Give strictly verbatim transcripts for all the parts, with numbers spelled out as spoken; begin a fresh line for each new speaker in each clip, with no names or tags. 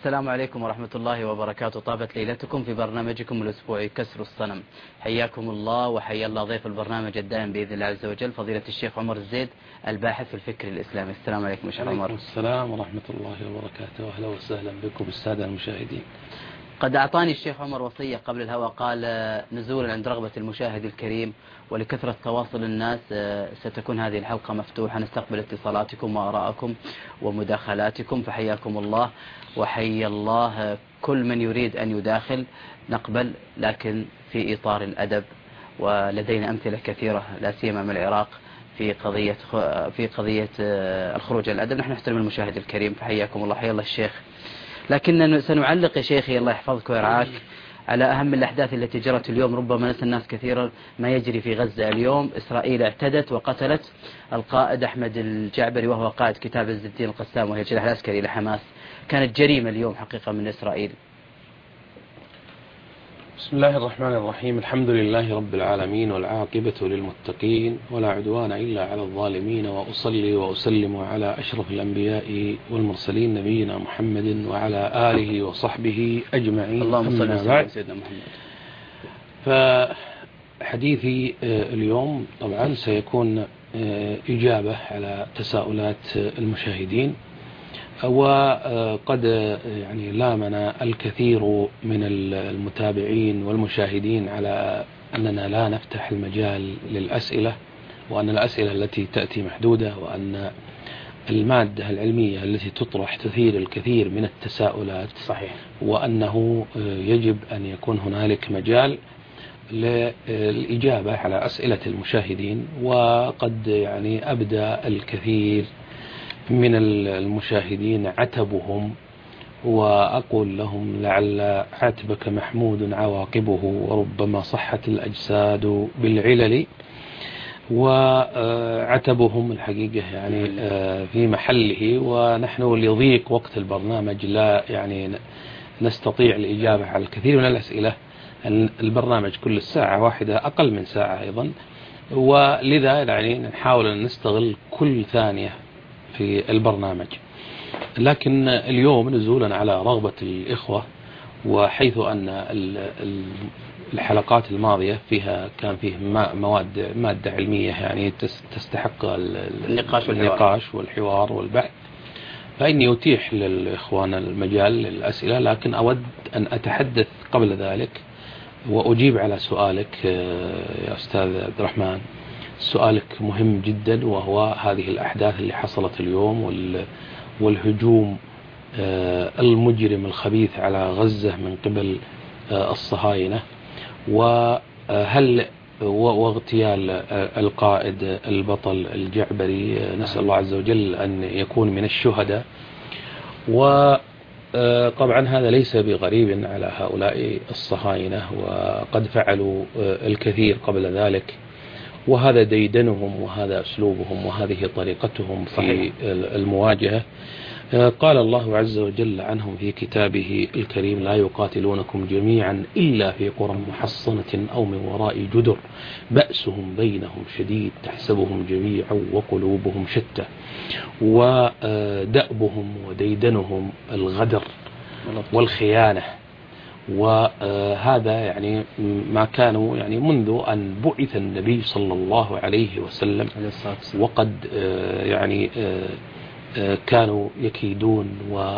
السلام عليكم ورحمة الله وبركاته. طابت ليلتكم في برنامجكم الأسبوعي كسر الصنم. حياكم الله وحيا الله ضيف البرنامج الدائم بإذن الله عز وجل فضيلة الشيخ عمر الزيد الباحث في الفكر الإسلامي. السلام عليكم شيخ عمر.
وعليكم السلام ورحمة الله وبركاته. أهلا وسهلا بكم السادة المشاهدين.
قد أعطاني الشيخ عمر وصية قبل الهواء، قال نزولا عند رغبة المشاهد الكريم ولكثرة تواصل الناس ستكون هذه الحلقة مفتوحة، نستقبل اتصالاتكم وآراءكم ومداخلاتكم، فحياكم الله وحيا الله كل من يريد أن يداخل نقبل، لكن في إطار الأدب. ولدينا أمثلة كثيرة لا سيما من العراق في قضية في قضية الخروج على الأدب. نحن نحترم المشاهد الكريم فحياكم الله. حيا الله الشيخ. لكن سنعلق يا شيخي الله يحفظك ويرعاك على أهم الأحداث التي جرت اليوم. ربما نسى الناس كثيرا ما يجري في غزة اليوم. إسرائيل اعتدت وقتلت القائد أحمد الجعبري وهو قائد كتاب عز الدين القسام وهي الجناح العسكري لحماس. كانت جريمة اليوم حقيقة من إسرائيل.
بسم الله الرحمن الرحيم. الحمد لله رب العالمين والعاقبة للمتقين ولا عدوان إلا على الظالمين، وأصلي وأسلم على أشرف الأنبياء والمرسلين نبينا محمد وعلى آله وصحبه أجمعين.
اللهم صل على سيدنا محمد.
فحديثي اليوم طبعا سيكون إجابة على تساؤلات المشاهدين، وقد يعني لامنا الكثير من المتابعين والمشاهدين على أننا لا نفتح المجال للأسئلة، وأن الأسئلة التي تأتي محدودة، وأن المادة العلمية التي تطرح تثير الكثير من التساؤلات.
صحيح.
وأنه يجب أن يكون هنالك مجال للإجابة على أسئلة المشاهدين. وقد يعني أبدأ الكثير من المشاهدين عتبهم، وأقول لهم لعل عتبك محمود عواقبه، وربما صحت الأجساد بالعلل. وعتبهم الحقيقة يعني في محله، ونحن لضيق وقت البرنامج لا يعني نستطيع الإجابة على الكثير من الأسئلة. البرنامج كل الساعة واحدة أقل من ساعة أيضا، ولذا يعني نحاول أن نستغل كل ثانية في البرنامج. لكن اليوم نزولا على رغبة الإخوة، وحيث أن الحلقات الماضية فيها كان فيه مواد مادة علمية يعني تستحق
النقاش,
النقاش والحوار والبحث، فإني أتيح للإخوان المجال للأسئلة. لكن أود أن أتحدث قبل ذلك وأجيب على سؤالك يا أستاذ عبد الرحمن. سؤالك مهم جدا، وهو هذه الأحداث اللي حصلت اليوم والهجوم المجرم الخبيث على غزة من قبل الصهاينة، وهل واغتيال القائد البطل الجعبري، نسأل الله عز وجل أن يكون من الشهداء. وطبعا هذا ليس بغريب على هؤلاء الصهاينة، وقد فعلوا الكثير قبل ذلك، وهذا ديدنهم وهذا أسلوبهم وهذه طريقتهم في المواجهة. قال الله عز وجل عنهم في كتابه الكريم: لا يقاتلونكم جميعا إلا في قرى محصنة أو من وراء جدر بأسهم بينهم شديد تحسبهم جميعا وقلوبهم شتى. ودأبهم وديدنهم الغدر والخيانة، وهذا يعني ما كانوا يعني منذ أن بعث النبي صلى الله عليه وسلم، وقد يعني كانوا يكيدون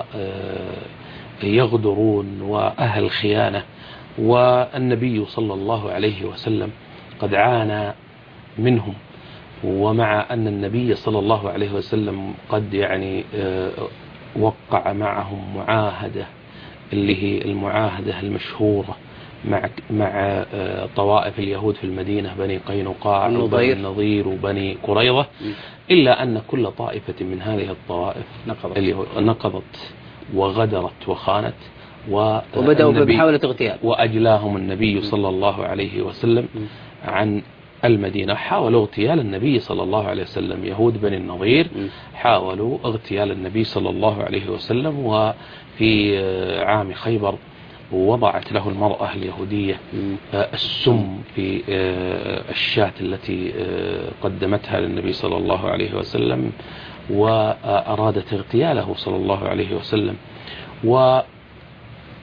ويغدرون وأهل خيانة. والنبي صلى الله عليه وسلم قد عانى منهم، ومع أن النبي صلى الله عليه وسلم قد يعني وقع معهم معاهدة اللي هي المعاهدة المشهورة مع مع طوائف اليهود في المدينة، بني قينقاع وبني النضير وبني قريظة، إلا أن كل طائفة من هذه الطوائف نقضت وغدرت وخانت،
وبدأوا بمحاولة اغتيال،
وأجلاهم النبي صلى الله عليه وسلم عن المدينة. حاولوا اغتيال النبي صلى الله عليه وسلم، يهود بني النضير حاولوا اغتيال النبي صلى الله عليه وسلم. وفي عام خيبر وضعت له المرأة اليهودية السم في الشاة التي قدمتها للنبي صلى الله عليه وسلم، وأرادت اغتياله صلى الله عليه وسلم.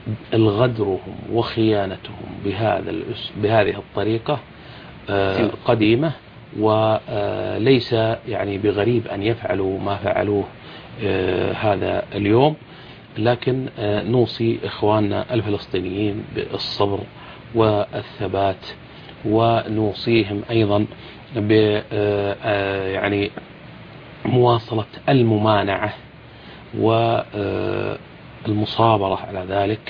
الغدرهم وخيانتهم بهذا بهذه الطريقة قديمة، وليس يعني بغريب أن يفعلوا ما فعلوه هذا اليوم. لكن نوصي إخواننا الفلسطينيين بالصبر والثبات، ونوصيهم أيضا ب يعني مواصلة الممانعة والمصابرة على ذلك،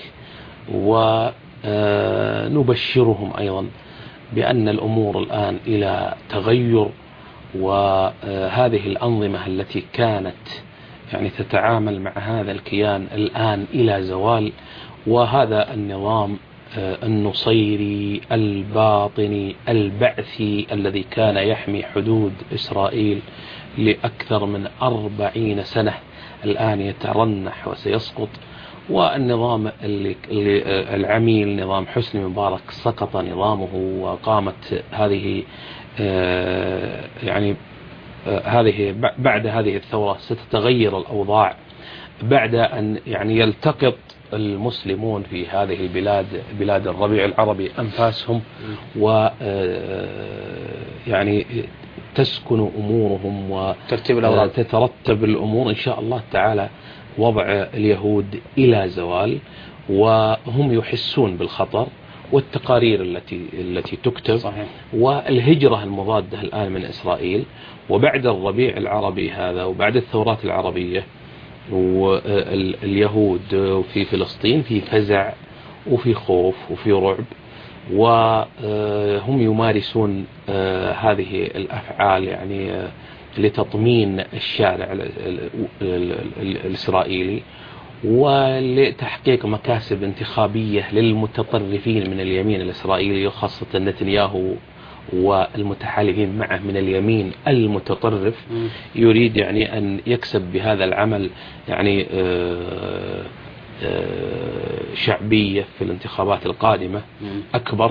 ونبشرهم أيضا بأن الأمور الآن إلى تغير، وهذه الأنظمة التي كانت يعني تتعامل مع هذا الكيان الآن إلى زوال، وهذا النظام النصيري الباطني البعثي الذي كان يحمي حدود إسرائيل لأكثر من أربعين سنة الآن يترنح وسيسقط. والنظام اللي العميل نظام حسني مبارك سقط نظامه، وقامت هذه يعني هذه بعد هذه الثورة ستتغير الأوضاع، بعد أن يعني يلتقط المسلمون في هذه البلاد بلاد الربيع العربي أنفاسهم، و يعني تسكن أمورهم وتترتب الأمور إن شاء الله تعالى. وضع اليهود إلى زوال، وهم يحسون بالخطر، والتقارير التي التي تكتب صحيح. والهجرة المضادة الآن من إسرائيل، وبعد الربيع العربي هذا وبعد الثورات العربية، واليهود في فلسطين في فزع وفي خوف وفي رعب، وهم يمارسون هذه الأفعال يعني لتطمين الشارع الإسرائيلي، ولتحقيق مكاسب انتخابية للمتطرفين من اليمين الإسرائيلي، وخاصة نتنياهو والمتحالفين معه من اليمين المتطرف. يريد يعني أن يكسب بهذا العمل يعني شعبية في الانتخابات القادمة أكبر.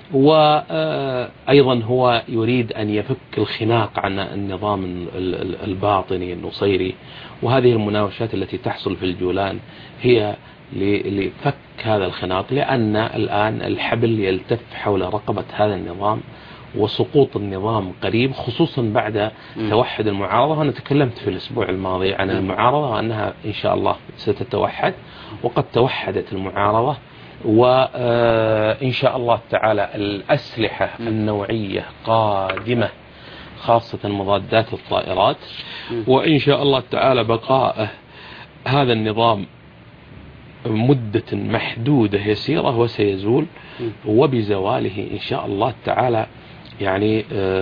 وأيضا هو يريد أن يفك الخناق عن النظام الباطني النصيري، وهذه المناوشات التي تحصل في الجولان هي لفك هذا الخناق، لأن الآن الحبل يلتف حول رقبة هذا النظام، وسقوط النظام قريب، خصوصا بعد توحد المعارضة. أنا تكلمت في الأسبوع الماضي عن المعارضة أنها إن شاء الله ستتوحد، وقد توحدت المعارضة، وإن شاء الله تعالى الأسلحة النوعية قادمة، خاصة مضادات الطائرات، وإن شاء الله تعالى بقاء هذا النظام مدة محدودة يسيرة وسيزول، وبزواله إن شاء الله تعالى يعني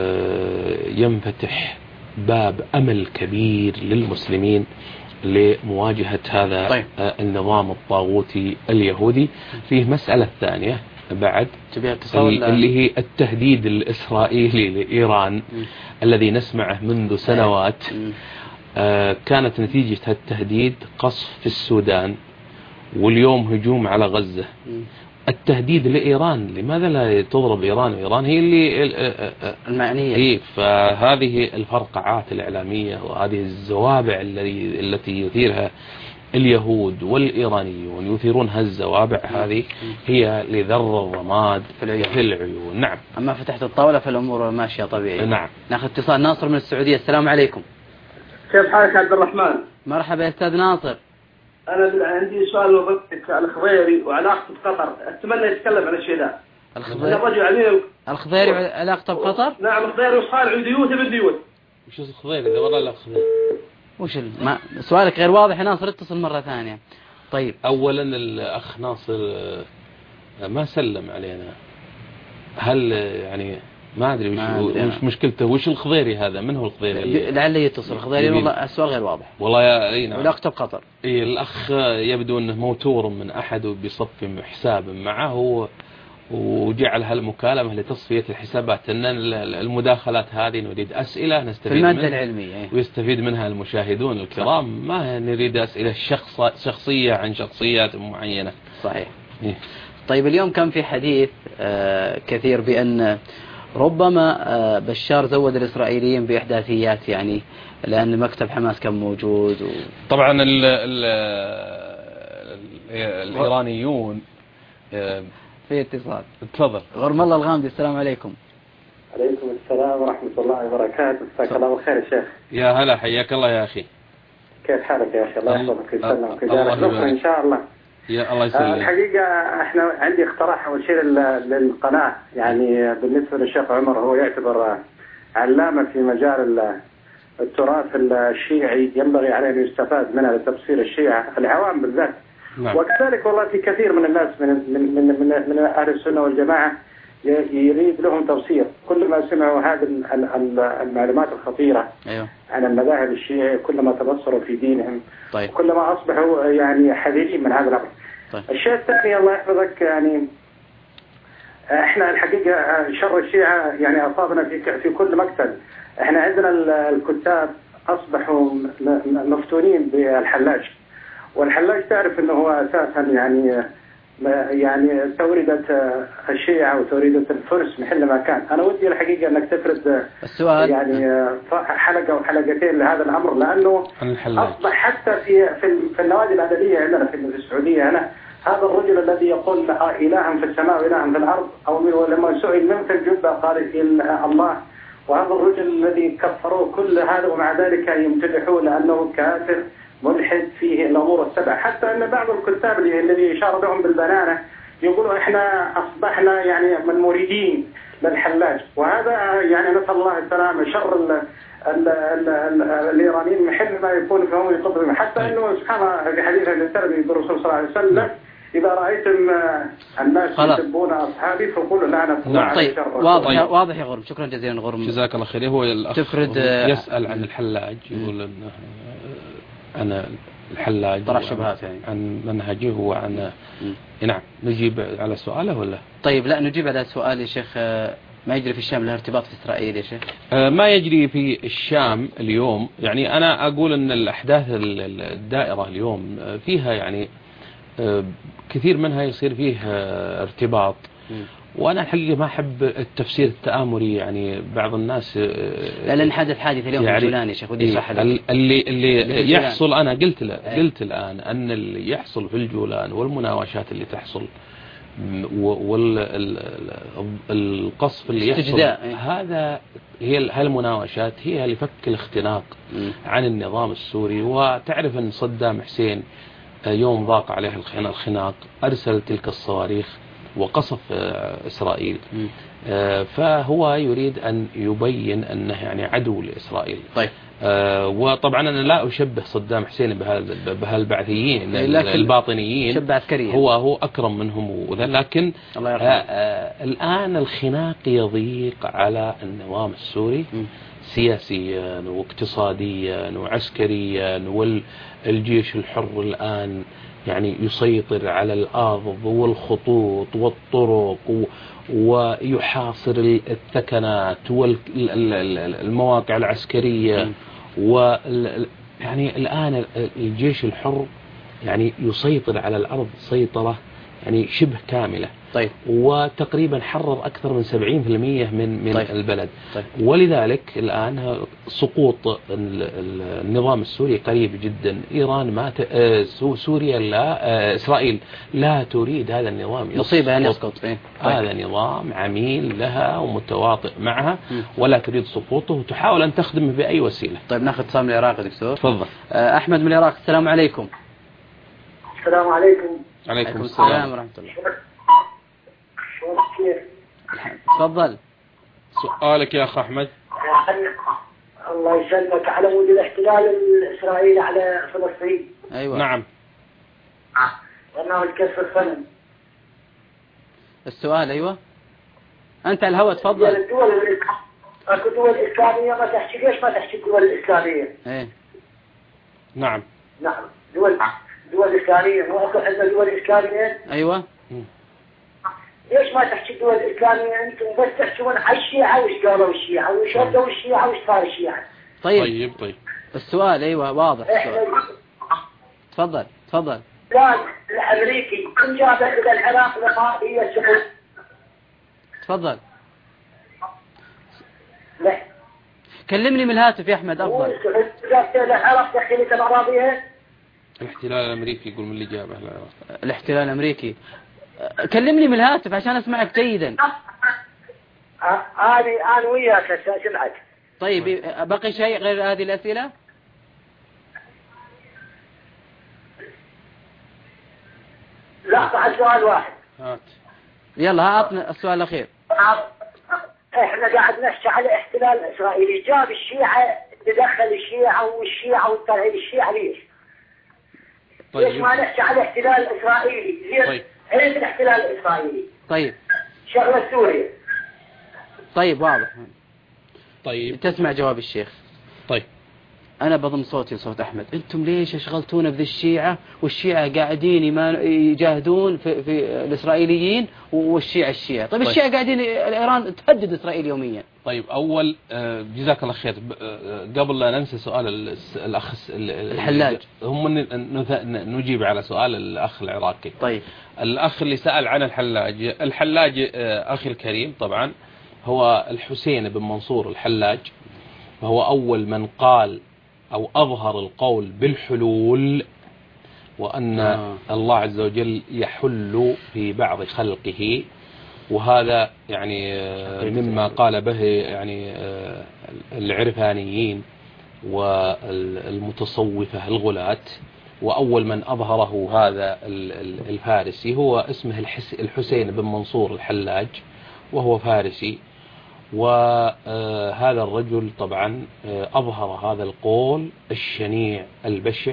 ينفتح باب أمل كبير للمسلمين لمواجهة هذا طيب. النظام الطاغوتي اليهودي. فيه مسألة ثانية بعد اللي هي التهديد الإسرائيلي لإيران م. الذي نسمعه منذ سنوات. آه كانت نتيجة التهديد قصف في السودان، واليوم هجوم على غزة. م. التهديد لإيران، لماذا لا تضرب إيران؟ إيران هي اللي المعنية. إيه، فهذه الفرقعات الإعلامية وهذه الزوابع التي التي يثيرها اليهود والإيرانيون، يثيرون هالزوابع هذه هي لذر الرماد في العيون. في العيون. نعم.
أما فتحت الطاولة فالأمور ماشية طبيعي.
نعم.
ناخذ اتصال. ناصر من السعودية. السلام عليكم.
كيف حالك عبد الرحمن؟
مرحبا يا أستاذ ناصر.
أنا عندي سؤال وضحك على الخضيري وعلاقته بقطر، أتمنى يتكلم عن الشيء ذا.
الخضيري الخضيري علاقته بقطر؟
نعم، الخضيري وصالح ديوث بالديوث.
وش الخضيري ذا والله؟ لا خضيري.
وش ال... ما... سؤالك غير واضح يا ناصر، اتصل مرة ثانية. طيب.
أولا الأخ ناصر ما سلم علينا، هل يعني ما أدري وش, وش مشكلته؟ وش الخضيري هذا؟ من هو الخضيري؟
لعله يتصل. الخضيري والله السؤال غير واضح
والله يا أي نعم.
علاقته بقطر.
إيه، الأخ يبدو أنه موتور من أحد وبيصفي حساب معه، وجعل هالمكالمة لتصفية الحسابات. أن المداخلات هذه نريد أسئلة نستفيد
في المادة العلمية
ويستفيد منها المشاهدون الكرام، ما نريد أسئلة شخص شخصية عن شخصيات معينة.
صحيح. إيه. طيب، اليوم كان في حديث آه كثير بأن ربما آه بشار زود الإسرائيليين بإحداثيات، يعني لأن مكتب حماس كان موجود و...
طبعا ال ال الإيرانيون.
في اتصال.
تفضل.
غرم الله الغامدي، السلام عليكم.
عليكم السلام ورحمة الله وبركاته. مساك الله بالخير يا شيخ.
يا هلا، حياك الله يا أخي.
كيف حالك يا أخي؟ الله يحفظك ويسلمك ويجعلك
الله
إن شاء الله.
يا الله يسلمك.
الحقيقة احنا عندي اقتراح أول شيء للقناة، يعني بالنسبة للشيخ عمر، هو يعتبر علامة في مجال التراث الشيعي، ينبغي عليه أن يستفاد منها لتبصير الشيعة العوام بالذات.
نعم.
وكذلك والله في كثير من الناس من من من من, من أهل السنة والجماعة يريد لهم توصير. كل ما سمعوا هذه المعلومات الخطيرة
أيوه.
عن المذاهب الشيعية، كلما تبصروا في دينهم،
طيب.
كلما أصبحوا يعني حذرين من هذا الأمر.
طيب.
الشيء الثاني الله يحفظك، يعني احنا الحقيقة شر الشيعة يعني أصابنا في في كل مقتل. احنا عندنا الكتاب أصبحوا مفتونين بالحلاج، والحلاج تعرف أنه هو أساسا يعني يعني توردة الشيعة وتوردة الفرس محل ما كان. أنا ودي الحقيقة أنك تفرد
السؤال
يعني حلقة أو حلقتين لهذا الأمر، لأنه أصبح حتى في في النوادي الأدبية عندنا في السعودية هنا هذا الرجل الذي يقول إله في السماء وإله في الأرض، أو لما سئل من في الجبة قال الله، وهذا الرجل الذي كفروه كل هذا ومع ذلك يمتدحوه لأنه كافر ملحد فيه الأمور السبع. حتى أن بعض الكتاب الذي يشار لهم بالبنانة يقولوا إحنا أصبحنا يعني من مريدين للحلاج، وهذا يعني نسأل الله السلامة. شر ال ال ال ال الإيرانيين محل ما يكون فهم يقضون. حتى أنه سبحان الله في حديث الترمذي بالرسول صلى الله عليه وسلم إذا رأيتم الناس يسبون أصحابي فقولوا لعنة الله على الشر.
واضح طيب. واضح يا غرم، شكرا جزيلا غرم.
جزاك الله خير. هو الأخ
تفرد
يسأل عن الحلاج، يقول أنه أنا الحلاج
طرح شبهات يعني
عن منهجه وعن نعم. نجيب على سؤاله ولا؟
طيب لا نجيب على سؤال يا شيخ. ما يجري في الشام له ارتباط في إسرائيل يا شيخ؟
ما يجري في الشام اليوم، يعني أنا أقول أن الأحداث الدائرة اليوم فيها يعني كثير منها يصير فيه ارتباط. م. وأنا الحقيقة ما أحب التفسير التآمري، يعني بعض الناس
لا لأن حدث حادث اليوم يعني في الجولان يا شيخ، ودي صح
اللي اللي, اللي يحصل. أنا قلت قلت الآن أن اللي يحصل في الجولان والمناوشات اللي تحصل والقصف اللي يحصل هذا هي هالمناوشات هي اللي فك الاختناق م. عن النظام السوري. وتعرف أن صدام حسين يوم ضاق عليه الخناق أرسل تلك الصواريخ وقصف إسرائيل. فهو يريد أن يبين أنه يعني عدو لإسرائيل.
طيب.
وطبعا أنا لا أشبه صدام حسين بهالبعثيين الباطنيين،
شبه عسكري،
هو هو أكرم منهم. لكن الآن الخناق يضيق على النظام السوري م. سياسيا واقتصاديا وعسكريا، والجيش الحر الآن يعني يسيطر على الأرض والخطوط والطرق ويحاصر الثكنات والمواقع العسكرية. ويعني الآن الجيش الحر يعني يسيطر على الأرض سيطرة يعني شبه كاملة.
طيب.
وتقريبا حرر أكثر من سبعين بالمئة من من
طيب.
البلد.
طيب.
ولذلك الآن سقوط النظام السوري قريب جدا. إيران ما ت... سوريا لا إسرائيل لا تريد هذا النظام
مصيبة أن يسقط.
طيب. هذا نظام عميل لها ومتواطئ معها م. ولا تريد سقوطه وتحاول أن تخدمه بأي وسيلة.
طيب ناخذ اتصال من العراق دكتور.
تفضل.
أحمد من العراق، السلام عليكم.
السلام عليكم.
عليكم السلام
ورحمة الله. تفضل.
سؤالك يا أخ أحمد.
الله يسلمك. على مود الاحتلال الإسرائيلي على فلسطين.
أيوة.
نعم.
وأنه الكسر الصنم.
السؤال أيوة. أنت على الهواء تفضل.
الدول أكو دول إسلامية ما تحكي، ليش ما تحكي الدول الإسلامية؟
إيه.
نعم.
نعم. دول دول إسلامية، مو أكو عندنا دول إسلامية؟
أيوة.
ليش ما تحكي الدول الإسلامية أنتم بس تحكون على الشيعة وش قالوا الشيعة وش ردوا الشيعة وش صار الشيعة؟
طيب.
طيب طيب.
السؤال أيوة واضح. السؤال. تفضل تفضل.
قال الأمريكي كم جاب إلى العراق لقائية سعود.
تفضل.
لا.
كلمني من الهاتف يا أحمد أفضل.
سعود جاب إلى العراق دخلت الأراضيها.
الاحتلال الأمريكي يقول من اللي جابه العراق.
الاحتلال الأمريكي. كلمني من الهاتف عشان أسمعك جيدا.
أنا أنا وياك سمعك.
طيب بقي شيء غير هذه الأسئلة؟
لا بعد سؤال واحد.
هات.
يلا هاتنا السؤال الأخير.
احنا قاعد نحكي على الاحتلال الإسرائيلي، جاب الشيعة تدخل الشيعة والشيعة وطلع الشيعة ليش؟ طيب. ليش ما نحكي على الاحتلال الإسرائيلي؟ طيب. ايش الاحتلال الإسرائيلي؟
طيب.
شغلة سوريا.
طيب واضح.
طيب.
تسمع جواب الشيخ.
طيب.
أنا بضم صوتي وصوت أحمد. أنتم ليش اشغلتونا بذي الشيعة والشيعة قاعدين يجاهدون في, في الإسرائيليين والشيعة الشيعة. طيب, طيب. الشيعة قاعدين إيران تهدد إسرائيل يوميا.
طيب أول جزاك الله خير. قبل لا ننسى سؤال الأخ
الحلاج
هم نجيب على سؤال الأخ العراقي.
طيب.
الأخ اللي سأل عن الحلاج الحلاج أخي الكريم طبعا هو الحسين بن منصور الحلاج، وهو أول من قال أو أظهر القول بالحلول، وأن آه. الله عز وجل يحل في بعض خلقه، وهذا يعني مما قال به يعني العرفانيين والمتصوفة الغلاة. وأول من أظهره هذا الفارسي هو اسمه الحسين بن منصور الحلاج، وهو فارسي. وهذا الرجل طبعا أظهر هذا القول الشنيع البشع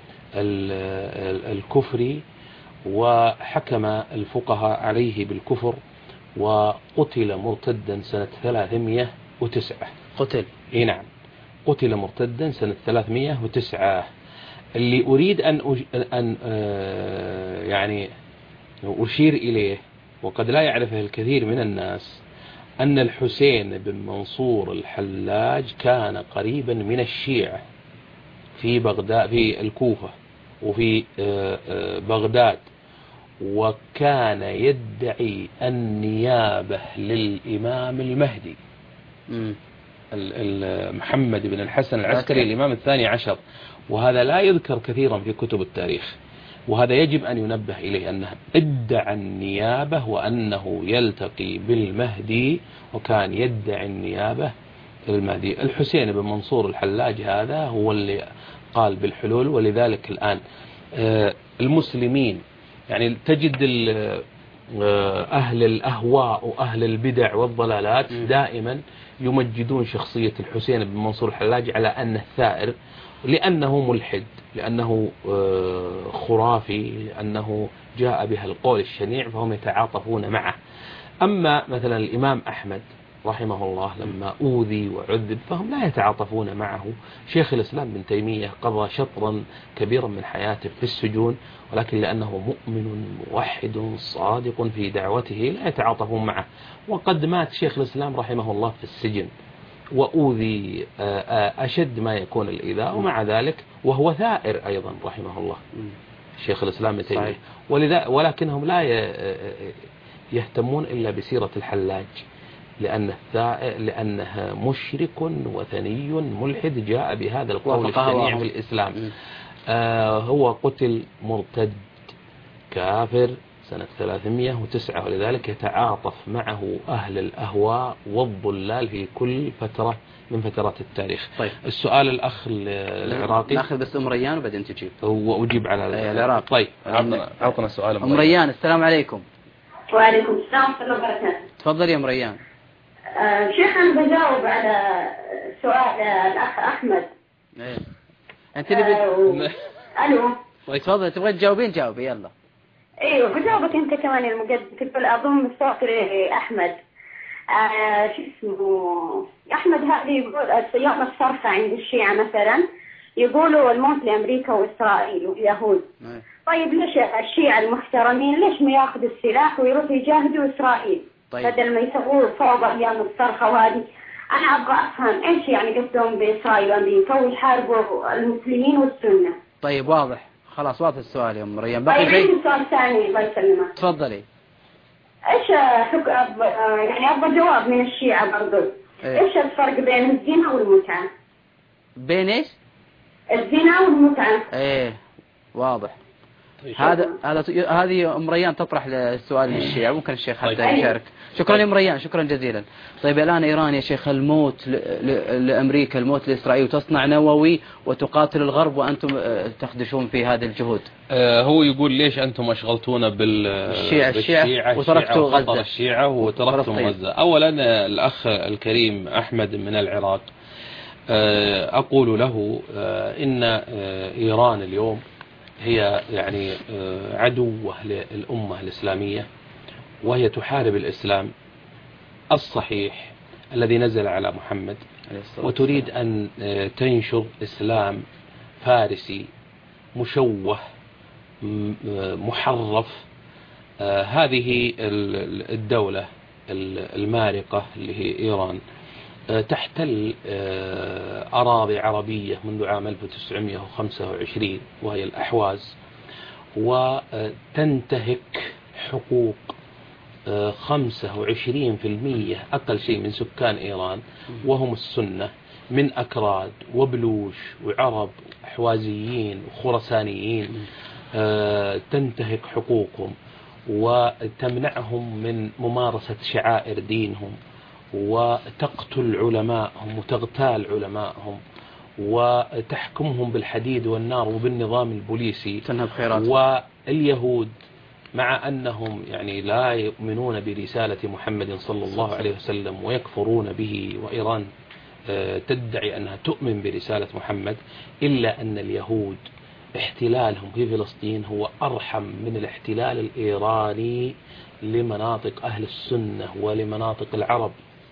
الكفري، وحكم الفقهاء عليه بالكفر، وقتل مرتدا سنة ثلاثمائة وتسعة.
قتل
اي نعم، قتل مرتدا سنة ثلاثمائة وتسعة. اللي أريد أن أج... أن يعني أشير إليه، وقد لا يعرفه الكثير من الناس، أن الحسين بن منصور الحلاج كان قريبا من الشيعة في بغداد، في الكوفة وفي بغداد، وكان يدعي النيابة للإمام المهدي محمد بن الحسن العسكري الإمام الثاني عشر، وهذا لا يذكر كثيرا في كتب التاريخ، وهذا يجب أن ينبه إليه، أنه ادعى النيابة وأنه يلتقي بالمهدي، وكان يدعي النيابة للمهدي. الحسين بن منصور الحلاج هذا هو اللي قال بالحلول. ولذلك الآن المسلمين يعني تجد أهل الأهواء وأهل البدع والضلالات دائما يمجدون شخصية الحسين بن منصور الحلاج على أنه ثائر، لأنه ملحد، لأنه خرافي، لأنه جاء بها القول الشنيع، فهم يتعاطفون معه. أما مثلا الإمام أحمد رحمه الله لما أوذي وعذب فهم لا يتعاطفون معه. شيخ الإسلام بن تيمية قضى شطرا كبيرا من حياته في السجون، ولكن لأنه مؤمن موحد صادق في دعوته لا يتعاطفون معه. وقد مات شيخ الإسلام رحمه الله في السجن وأوذي أشد ما يكون الإيذاء، ومع ذلك وهو ثائر أيضا رحمه الله شيخ الإسلام ابن تيمية. ولذا ولكنهم لا يهتمون إلا بسيرة الحلاج، لأنه لأنه مشرك وثني ملحد جاء بهذا القول الشنيع في الإسلام. آه هو قتل مرتد كافر سنة ثلاثمائة وتسعة، ولذلك يتعاطف معه أهل الأهواء والضلال في كل فترة من فترات التاريخ.
طيب.
السؤال الأخ العراقي
ناخذ بس أم ريان وبعدين تجيب
وأجيب على
العراق.
طيب أعطنا سؤال
أم ريان. السلام عليكم.
وعليكم السلام ورحمة الله وبركاته.
تفضل يا أم ريان.
آه شيخ أنا بجاوب على سؤال الأخ أحمد.
إيه. أنت اللي بت...
آه ألو.
تفضل تبغى تجاوبين جاوبي يلا.
ايوه بجاوبك انت كمان المقدم، تقول اضم الصوت لاحمد. آه شو اسمه احمد هذا يقول الصيام الصرفة عند الشيعة مثلا يقولوا الموت لامريكا واسرائيل واليهود. طيب ليش الشيعة المحترمين ليش ما ياخذوا السلاح ويروحوا يجاهدوا اسرائيل؟ طيب. بدل ما يسووا فوضى ايام الصرخة وهذه. انا ابغى افهم ايش يعني قصدهم باسرائيل وامريكا ويحاربوا المسلمين والسنة.
طيب واضح خلاص واضح السؤال يا أم ريان.
باقي طيب عندي سؤال ثاني الله يسلمك.
تفضلي.
ايش حك... يعني ابغى جواب من الشيعة برضو. إيه؟ ايش الفرق بين الزنا والمتعة؟
بين ايش؟
الزنا والمتعة.
ايه واضح. هذا هذا هذه أم ريان تطرح السؤال للشيعة، ممكن الشيخ حتى يشارك. شكرا يا أم ريان، شكرا جزيلا. طيب الآن إيران يا شيخ الموت لأمريكا، الموت لإسرائيل، وتصنع نووي وتقاتل الغرب وأنتم تخدشون في هذه الجهود.
آه هو يقول ليش أنتم أشغلتونا بالشيعة
الشيعة وتركتوا غزة
الشيعة وتركتم غزة. أولا الأخ الكريم أحمد من العراق آه أقول له آه إن آه إيران اليوم هي يعني عدوة للأمة الإسلامية، وهي تحارب الإسلام الصحيح الذي نزل على محمد، وتريد أن تنشر إسلام فارسي مشوه محرف. هذه الدولة المارقة اللي هي إيران تحتل أراضي عربية منذ عام ألف وتسعمئة وخمسة وعشرين وهي الأحواز، وتنتهك حقوق خمسة وعشرين بالمئة أقل شيء من سكان إيران، وهم السنة من أكراد وبلوش وعرب وحوازيين وخرسانيين. تنتهك حقوقهم وتمنعهم من ممارسة شعائر دينهم، وتقتل علماءهم وتغتال علماءهم، وتحكمهم بالحديد والنار وبالنظام البوليسي.
تنهب خيراتهم.
واليهود مع أنهم يعني لا يؤمنون برسالة محمد صلى الله عليه وسلم ويكفرون به، وإيران تدعي أنها تؤمن برسالة محمد، إلا أن اليهود احتلالهم في فلسطين هو أرحم من الاحتلال الإيراني لمناطق أهل السنة ولمناطق العرب.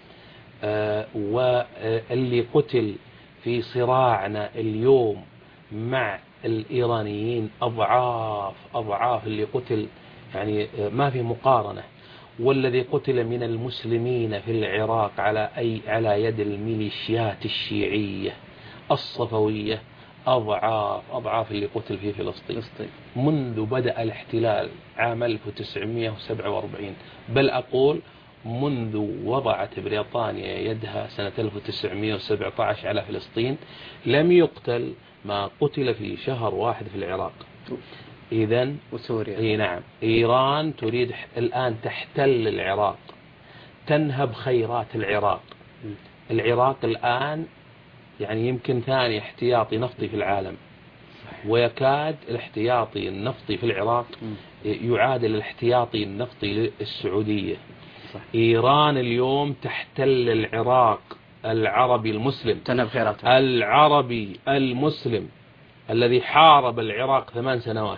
واللي قتل في صراعنا اليوم مع الإيرانيين أضعاف أضعاف اللي قتل، يعني ما في مقارنة. والذي قتل من المسلمين في العراق على أي على يد الميليشيات الشيعية الصفوية أضعاف أضعاف اللي قتل في فلسطين منذ بدأ الاحتلال عام ألف وتسعمئة وسبعة وأربعين، بل أقول منذ وضعت بريطانيا يدها سنة ألف وتسعمئة وسبعة عشر على فلسطين لم يقتل ما قتل في شهر واحد في العراق. إذن
وسوريا.
اي نعم، إيران تريد الآن تحتل العراق، تنهب خيرات العراق. العراق الآن يعني يمكن ثاني احتياطي نفطي في العالم، ويكاد الاحتياطي النفطي في العراق يعادل الاحتياطي النفطي للسعودية. إيران اليوم تحتل العراق العربي المسلم،
تنهب خيراتها.
العربي المسلم الذي حارب العراق ثمان سنوات.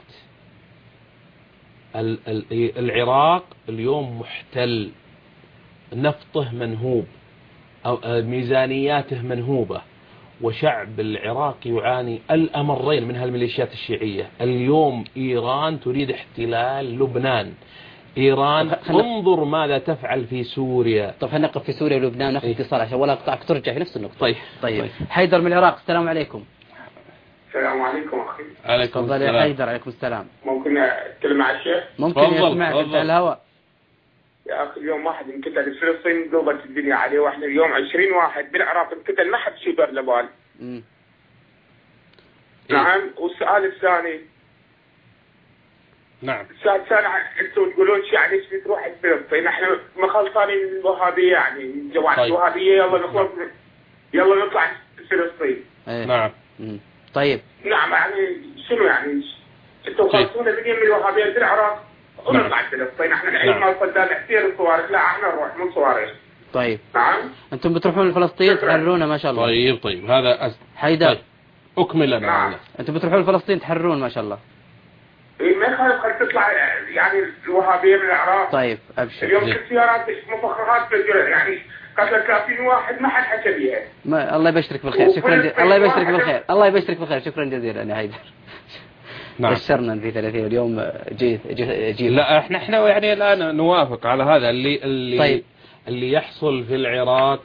العراق اليوم محتل، نفطه منهوب، أو ميزانياته منهوبة، وشعب العراق يعاني الأمرين من هالميليشيات الشيعية. اليوم إيران تريد احتلال لبنان. إيران انظر ماذا تفعل في سوريا.
طب خلينا نقف في سوريا ولبنان ناخذ اتصال عشان ولا اقطعك ترجع في نفس النقطة.
طيب.
طيب, طيب. حيدر من العراق، السلام عليكم.
السلام عليكم أخي.
عليكم
السلام. تفضل يا حيدر. عليكم السلام.
ممكن أتكلم مع الشيخ؟
ممكن يسمعك انت على الهواء.
يا أخي اليوم واحد انقتل في فلسطين قلبت الدنيا عليه، واحنا اليوم عشرين واحد بالعراق انقتل ما حد شبر لبال. نعم. والسؤال الثاني.
نعم.
السؤال الثاني، انتم تقولون شيعة ليش بتروح فلسطين؟ احنا مخلصانين من الوهابية، يعني من جماعة طيب. الوهابية يلا نخلص، يلا نطلع فلسطين.
نعم.
طيب.
نعم يعني شنو يعني انتم خلصونا الدنيا من الوهابية في العراق ونطلع فلسطين. احنا الحين ما صدقنا كثير الصواريخ، لا احنا نروح من صواريخ.
طيب.
نعم.
انتم بتروحون لفلسطين تحررونا ما شاء الله.
طيب طيب هذا أس...
حيدر.
طيب. اكمل لنا.
نعم.
انتم بتروحون لفلسطين تحررون ما شاء الله.
ايه ما يخالف خلي تطلع يعني الوهابية من العراق.
طيب ابشر.
اليوم كل سيارات مفخخات بالجرع، يعني قتل ثلاثين واحد ما حد حكى بيها.
ما الله يبشرك بالخير. شكرا جزيلا. الله يبشرك بالخير. الله يبشرك بالخير. شكرا جزيلا يا حيدر.
نعم.
بشرنا في ثلاثين اليوم جيت جيت.
لا احنا احنا يعني الان نوافق على هذا اللي اللي
طيب.
اللي يحصل في العراق.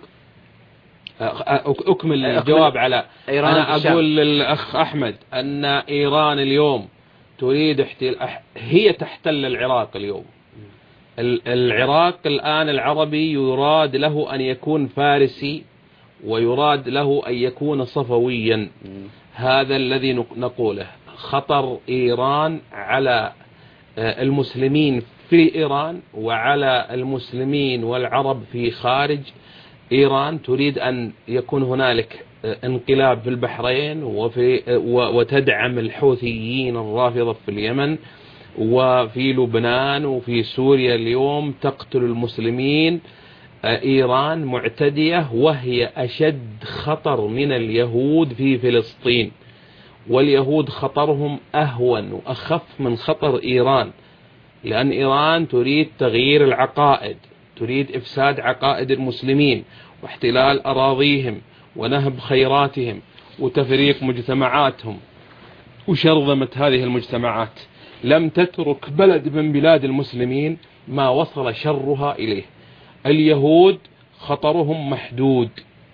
اكمل الجواب على
إيران.
انا اقول للاخ احمد ان ايران اليوم تريد احتل... هي تحتل العراق اليوم. العراق الآن العربي يراد له أن يكون فارسي، ويراد له أن يكون صفويا. هذا الذي نقوله. خطر إيران على المسلمين في إيران وعلى المسلمين والعرب في خارج إيران. تريد أن يكون هنالك انقلاب في البحرين وفي وتدعم الحوثيين الرافضة في اليمن وفي لبنان وفي سوريا. اليوم تقتل المسلمين. إيران معتدية وهي أشد خطر من اليهود في فلسطين، واليهود خطرهم أهون وأخف من خطر إيران، لأن إيران تريد تغيير العقائد، تريد إفساد عقائد المسلمين واحتلال أراضيهم ونهب خيراتهم وتفريق مجتمعاتهم وشرذمة هذه المجتمعات. لم تترك بلد من بلاد المسلمين ما وصل شرها إليه. اليهود خطرهم محدود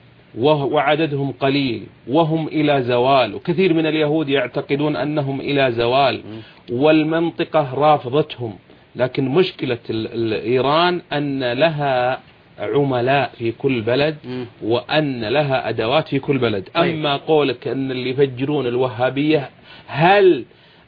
وعددهم قليل وهم إلى زوال، وكثير من اليهود يعتقدون أنهم إلى زوال والمنطقة رافضتهم. لكن مشكلة إيران أن لها عملاء في كل بلد وأن لها أدوات في كل بلد. أما قولك أن اللي يفجرون الوهابية، هل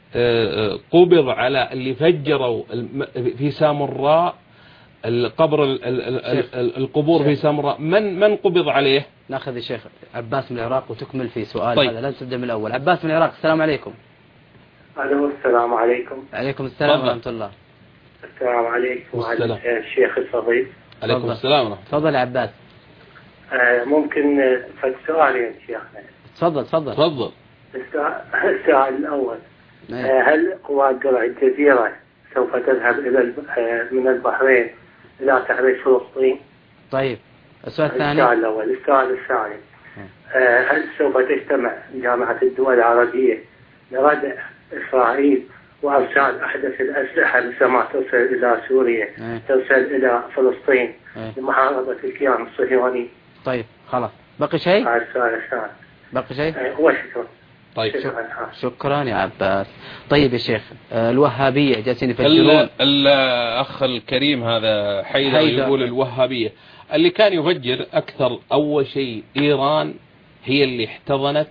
قبض على اللي فجروا في سامراء القبر القبور في سامراء؟ من من قبض عليه؟
ناخذ الشيخ عباس من العراق وتكمل في سؤال.
طيب.
هذا لا تبدأ من الأول. عباس من العراق، السلام عليكم.
ألو، السلام عليكم.
عليكم السلام ورحمة الله.
السلام عليكم وعلى الشيخ الفضيل.
عليكم السلام ورحمة الله.
تفضل يا عباس.
آه ممكن فد سؤالين شيخنا؟
تفضل تفضل
تفضل.
السؤال الأول، آه هل قوات درع الجزيرة سوف تذهب إلى من البحرين إلى تحرير فلسطين؟
طيب، السؤال الثاني.
السؤال الأول. السؤال الثاني، آه هل سوف تجتمع جامعة الدول العربية لردع إسرائيل وأرسال أحدث الأسلحة مثل ما ترسل إلى سوريا
أه.
ترسل إلى فلسطين
أه.
لمحاربة الكيان الصهيوني؟
طيب خلاص، بقي شيء؟
هذا السؤال الثاني.
بقي شيء؟
أه وشكرا.
طيب
شكرا.
شكرا يا عباس. طيب يا شيخ، الوهابية جالسين يفجرون.
الأخ الكريم هذا حيدر يقول الوهابية اللي كان يفجر أكثر. أول شيء إيران هي اللي احتضنت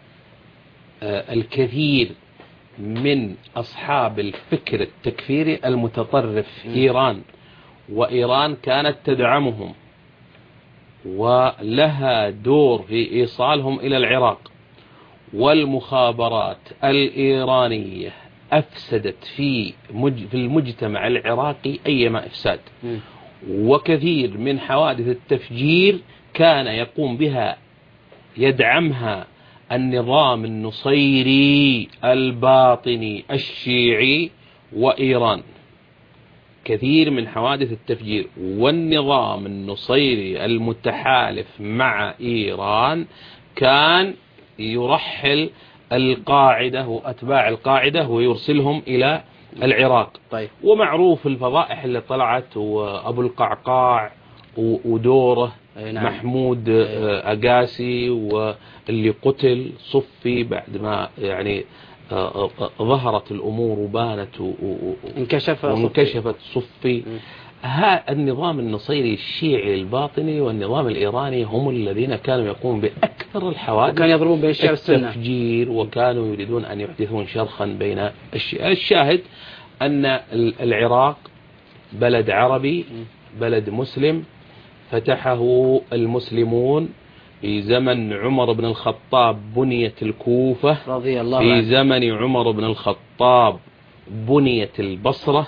الكثير من أصحاب الفكر التكفيري المتطرف في إيران، وإيران كانت تدعمهم ولها دور في إيصالهم إلى العراق. والمخابرات الإيرانية أفسدت في في المجتمع العراقي أيما إفساد، وكثير من حوادث التفجير كان يقوم بها يدعمها النظام النصيري الباطني الشيعي وإيران. كثير من حوادث التفجير والنظام النصيري المتحالف مع إيران كان يرحل القاعدة وأتباع القاعدة ويرسلهم إلى العراق.
طيب.
ومعروف الفضائح اللي طلعت، وأبو القعقاع ودوره
نعم.
محمود أقاسي واللي قتل صفي بعد ما يعني ظهرت الأمور وبانت
انكشف
وانكشفت صفي. ها النظام النصيري الشيعي الباطني والنظام الإيراني هم الذين كانوا يقومون بأكثر الحوادث،
وكانوا يضربون بين الشيعة والسنة
التفجير، وكانوا يريدون أن يحدثون شرخا بين الشيعة. الشاهد أن العراق بلد عربي، بلد مسلم، فتحه المسلمون. في زمن عمر بن الخطاب بنيت الكوفة
رضي الله
في
عنه.
زمن عمر بن الخطاب بنيت البصرة.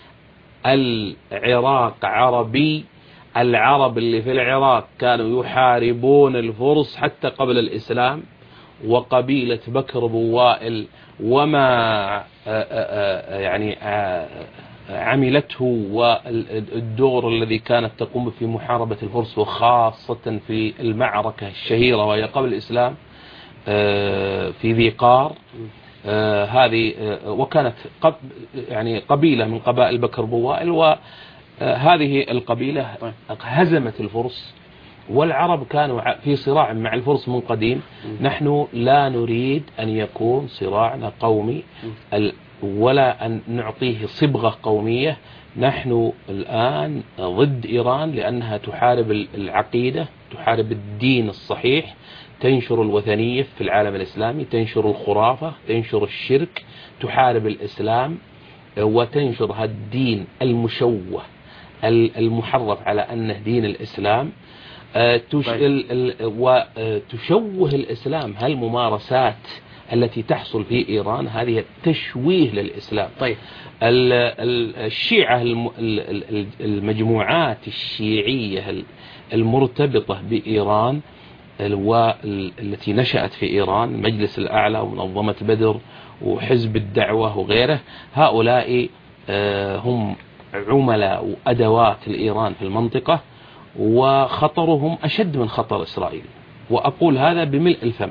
العراق عربي. العرب اللي في العراق كانوا يحاربون الفرس حتى قبل الإسلام. وقبيلة بكر بوائل وما يعني عملته والدور الذي كانت تقوم في محاربة الفرس، وخاصة في المعركة الشهيرة وهي قبل الإسلام في ذي قار. هذه وكانت يعني قبيلة من قبائل بكر بوائل، وهذه القبيلة هزمت الفرس. والعرب كانوا في صراع مع الفرس من قديم. نحن لا نريد أن يكون صراعنا قومي. ولا أن نعطيه صبغة قومية. نحن الآن ضد إيران لأنها تحارب العقيدة، تحارب الدين الصحيح، تنشر الوثنية في العالم الإسلامي، تنشر الخرافة، تنشر الشرك، تحارب الإسلام وتنشر هذا الدين المشوه المحرف على أنه دين الإسلام، وتشوه الإسلام. هالممارسات التي تحصل في إيران هذه تشويه للإسلام.
طيب
الشيعة، المجموعات الشيعية المرتبطة بإيران والتي نشأت في إيران، المجلس الأعلى ومنظمة بدر وحزب الدعوة وغيره، هؤلاء هم عملاء وأدوات الإيران في المنطقة، وخطرهم أشد من خطر إسرائيل. وأقول هذا بملء الفم.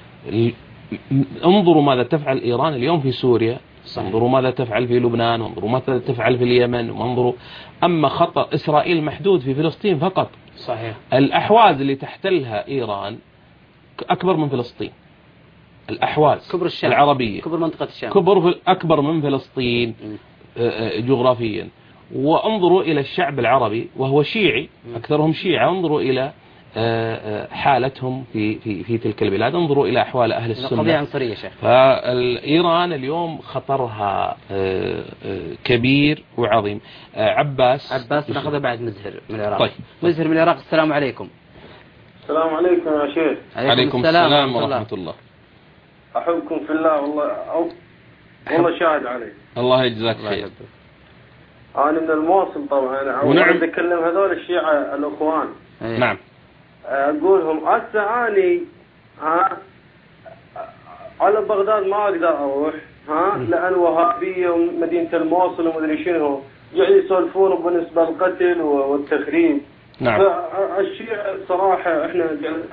انظروا ماذا تفعل إيران اليوم في سوريا، انظروا ماذا تفعل في لبنان، وانظروا ماذا تفعل في اليمن، وانظروا. أما خطر إسرائيل محدود في فلسطين فقط.
صحيح.
الأحواز اللي تحتلها إيران أكبر من فلسطين. الأحواز
كبر الشام
العربية،
كبر منطقة الشام،
كبر أكبر من فلسطين جغرافيا. وانظروا إلى الشعب العربي وهو شيعي، أكثرهم شيعة، انظروا إلى حالتهم في في في تلك البلاد، انظروا إلى أحوال أهل السنة.
قضية عنصرية شيخ.
فإيران اليوم خطرها كبير وعظيم. عباس
عباس ناخذه بعد مزهر من العراق.
طيب.
مزهر من العراق. السلام عليكم.
السلام عليكم يا شيخ.
عليكم السلام ورحمة الله.
أحبكم في الله والله، أو والله شاهد علي.
الله يجزاك خير.
أنا من الموصل طبعا،
ونعم
أتكلم هذول الشيعة الأخوان.
أيه. نعم.
أقولهم هسه أني ها على بغداد ما أقدر أروح، ها لأن وهابية ومدينة الموصل ومدري شنو قاعد يسولفون بالنسبة للقتل والتخريب.
نعم.
فالشيعة صراحة إحنا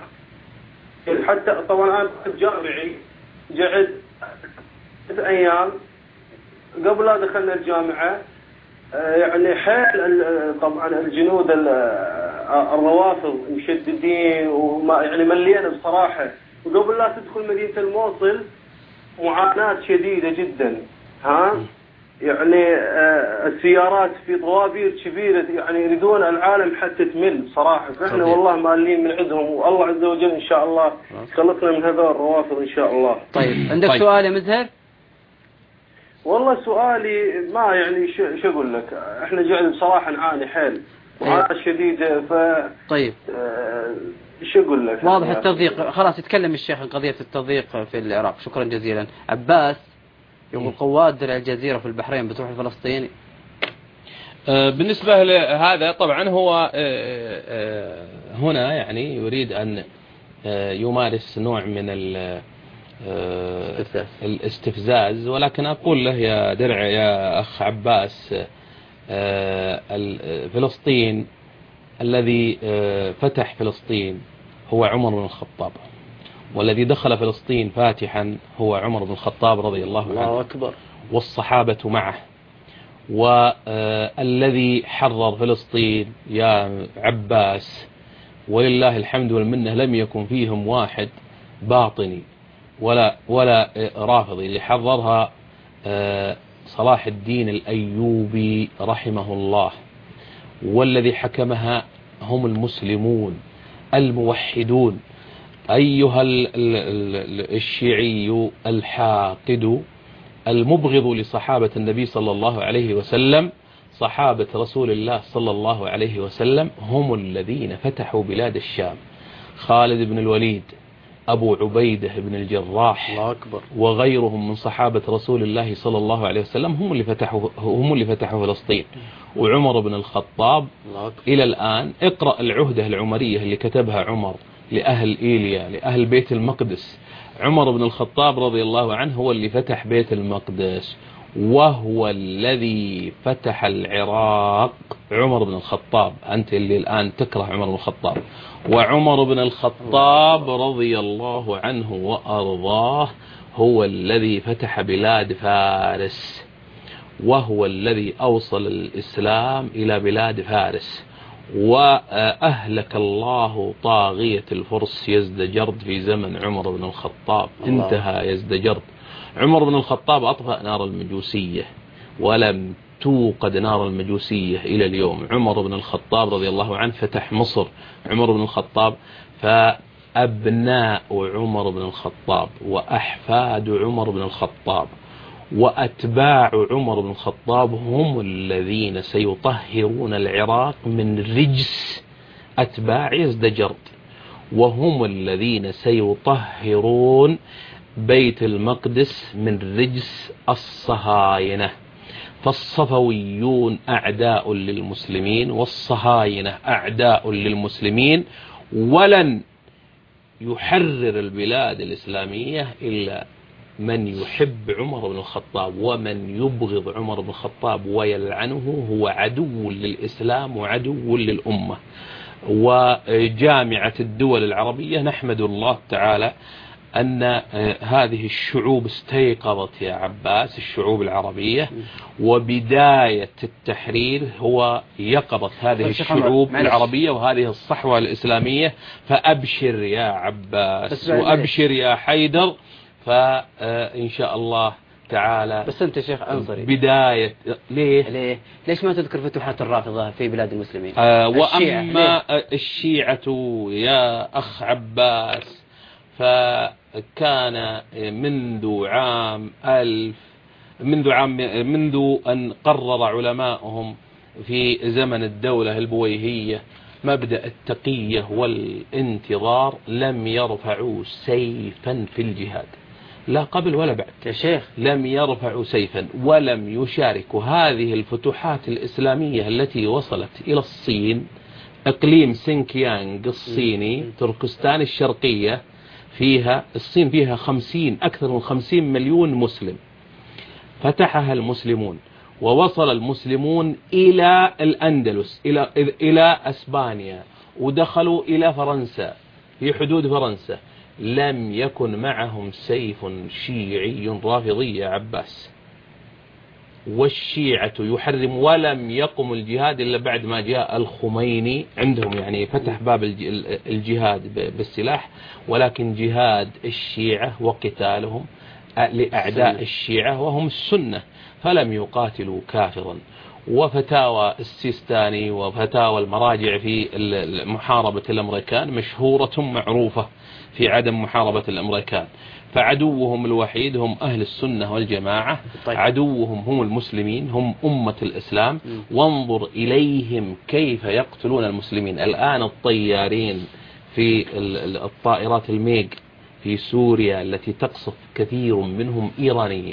حتى طبعا أنا جامعي قعد ثلاث أيام قبل لا دخلنا الجامعة، يعني حيل طبعا الجنود الروافض مشددين وما يعني ملينا بصراحة. وقبل لا تدخل مدينة الموصل معاناة شديدة جدا، ها يعني السيارات في طوابير كبيرة، يعني يريدون العالم حتى تمل بصراحة. فإحنا والله مالين من عندهم، والله عز وجل إن شاء الله خلصنا من هذول الروافض إن شاء الله.
طيب عندك طيب. سؤال يا مزهر؟
والله سؤالي ما يعني شو اقول لك، احنا قاعد بصراحه نعاني حيل وعاني شديده. ف
طيب
شو اقول لك،
واضح التضييق. خلاص يتكلم الشيخ عن قضيه التضييق في العراق. شكرا جزيلا. عباس يقول قوات درع الجزيره في البحرين بتروح لفلسطين.
بالنسبه لهذا طبعا هو هنا يعني يريد ان يمارس نوع من ال الاستفزاز، ولكن أقول له يا درع يا أخ عباس، فلسطين الذي فتح فلسطين هو عمر بن الخطاب، والذي دخل فلسطين فاتحا هو عمر بن الخطاب رضي الله عنه.
الله أكبر.
والصحابة معه. والذي حرر فلسطين يا عباس ولله الحمد والمنة لم يكن فيهم واحد باطني ولا ولا رافضي، اللي حررها صلاح الدين الأيوبي رحمه الله، والذي حكمها هم المسلمون الموحدون. أيها الشيعي الحاقد المبغض لصحابة النبي صلى الله عليه وسلم، صحابة رسول الله صلى الله عليه وسلم هم الذين فتحوا بلاد الشام. خالد بن الوليد، أبو عبيدة بن الجراح،
الله أكبر،
وغيرهم من صحابة رسول الله صلى الله عليه وسلم هم اللي فتحوا هم اللي فتحوا فلسطين. وعمر بن الخطاب إلى الآن اقرأ العهدة العمرية اللي كتبها عمر لأهل إيليا لأهل بيت المقدس. عمر بن الخطاب رضي الله عنه هو اللي فتح بيت المقدس، وهو الذي فتح العراق. عمر بن الخطاب، أنت اللي الآن تكره عمر بن الخطاب. وعمر بن الخطاب رضي الله عنه وأرضاه هو الذي فتح بلاد فارس، وهو الذي أوصل الإسلام إلى بلاد فارس. وأهلك الله طاغية الفرس يزدجرد في زمن عمر بن الخطاب، انتهى يزدجرد. عمر بن الخطاب أطفأ نار المجوسية ولم توقد نار المجوسية إلى اليوم. عمر بن الخطاب رضي الله عنه فتح مصر. عمر بن الخطاب فأبناء عمر بن الخطاب وأحفاد عمر بن الخطاب وأتباع عمر بن الخطاب هم الذين سيطهرون العراق من رجس أتباع يزدجرد، وهم الذين سيطهرون بيت المقدس من رجس الصهاينة. فالصفويون أعداء للمسلمين والصهاينة أعداء للمسلمين، ولن يحرر البلاد الإسلامية إلا من يحب عمر بن الخطاب، ومن يبغض عمر بن الخطاب ويلعنه هو عدو للإسلام وعدو للأمة. وجامعة الدول العربية نحمد الله تعالى أن هذه الشعوب استيقظت يا عباس، الشعوب العربية، وبداية التحرير هو يقظت هذه الشعوب العربية وهذه الصحوة الإسلامية. فأبشر يا عباس وأبشر يا حيدر، فإن شاء الله تعالى.
بس أنت شيخ أنصري
بداية ليه
ليه ليش ما تذكر فتوحات الرافضة في بلاد المسلمين؟
آه وأما الشيعة يا أخ عباس فكان منذ عام ألف منذ عام منذ أن قرر علماؤهم في زمن الدولة البويهية مبدأ التقية والانتظار لم يرفعوا سيفا في الجهاد، لا قبل ولا بعد
يا شيخ.
لم يرفعوا سيفا ولم يشاركوا. هذه الفتوحات الإسلامية التي وصلت إلى الصين، إقليم سينكيانغ الصيني، تركستان الشرقية، فيها الصين فيها خمسين أكثر من خمسين مليون مسلم، فتحها المسلمون، ووصل المسلمون إلى الأندلس، إلى إلى أسبانيا، ودخلوا إلى فرنسا في حدود فرنسا. لم يكن معهم سيف شيعي رافضي يا عباس، والشيعة يحرم، ولم يقم الجهاد إلا بعد ما جاء الخميني عندهم، يعني فتح باب الجهاد بالسلاح، ولكن جهاد الشيعة وقتالهم لأعداء الشيعة وهم السنة، فلم يقاتلوا كافرا. وفتاوى السيستاني وفتاوى المراجع في محاربة الأمريكان مشهورة معروفة في عدم محاربة الأمريكان. فعدوهم الوحيد هم أهل السنة والجماعة. طيب. عدوهم هم المسلمين، هم أمة الإسلام. م. وانظر إليهم كيف يقتلون المسلمين الآن. الطيارين في الطائرات الميج في سوريا التي تقصف كثير منهم إيرانيين.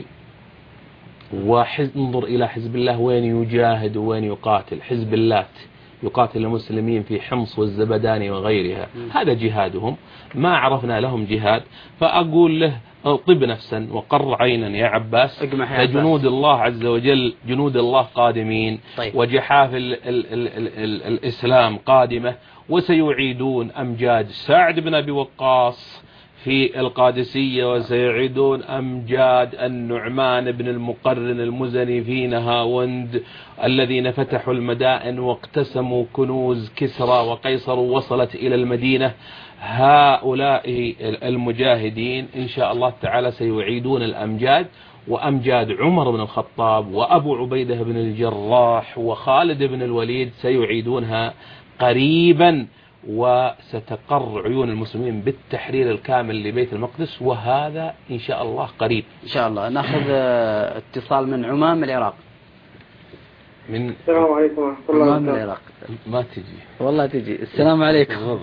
وانظر إلى حزب الله وين يجاهد وين يقاتل. حزب الله يقاتل المسلمين في حمص والزبداني وغيرها، هذا جهادهم. ما عرفنا لهم جهاد. فأقول له طب نفسا وقر عينا يا عباس، فجنود الله عز وجل جنود الله قادمين. طيب. وجحاف ال ال ال ال ال الإسلام قادمة، وسيعيدون أمجاد سعد بن أبي وقاص في القادسية، وسيعيدون أمجاد النعمان بن المقرن المزني في نهاوند، الذين فتحوا المدائن واقتسموا كنوز كسرى وقيصر ووصلت إلى المدينة. هؤلاء المجاهدين إن شاء الله تعالى سيعيدون الأمجاد، وأمجاد عمر بن الخطاب وأبو عبيدة بن الجراح وخالد بن الوليد سيعيدونها قريبا، وستقر عيون المسلمين بالتحرير الكامل لبيت المقدس، وهذا إن شاء الله قريب
إن شاء الله. نأخذ اتصال من عمان من العراق.
من السلام عليكم ورحمة الله وبركاته.
من العراق
ما تجي
والله تجي. السلام عليكم.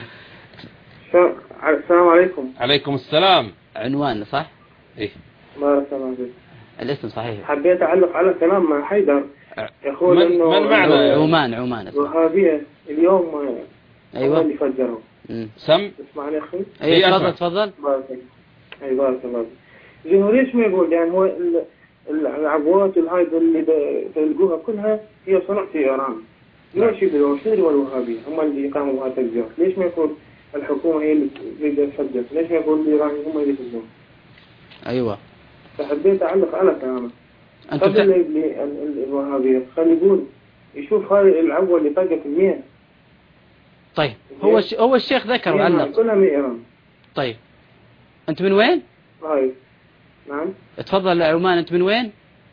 السلام عليكم.
عليكم السلام.
عنوان صح؟
إيه
بارك الله فيك.
الاسم صحيح.
حبيت أعلق على كلام مع حيدر يقول
من
إنه
من معنى
عمان عمان
الوهابية اليوم
أيوة
اللي فجروا.
سم
اسمعني يا أخي.
أيوة تفضل تفضل.
بارك الله. أي بارك الله. زين ليش ما يقول يعني هو العبوات الهاي اللي تلقوها كلها هي صنع في إيران. ليش يبدو الشيعة والوهابية هم اللي قاموا بهذا التفجير؟ ليش ما يقول الحكومة هي اللي تفجر؟ ليش ما يقول الإيراني هم اللي يفجرون؟
أيوة.
فحبيت أعلق على كلامه.
أنت
قبل بتاع... الوهابية خلي يقول يشوف هاي العبوة اللي طاقت منين.
طيب هو ش... هو الشيخ ذكر وعلق
كلها من إيران.
طيب أنت من وين؟
هاي نعم.
تفضل عمان، أنت من وين؟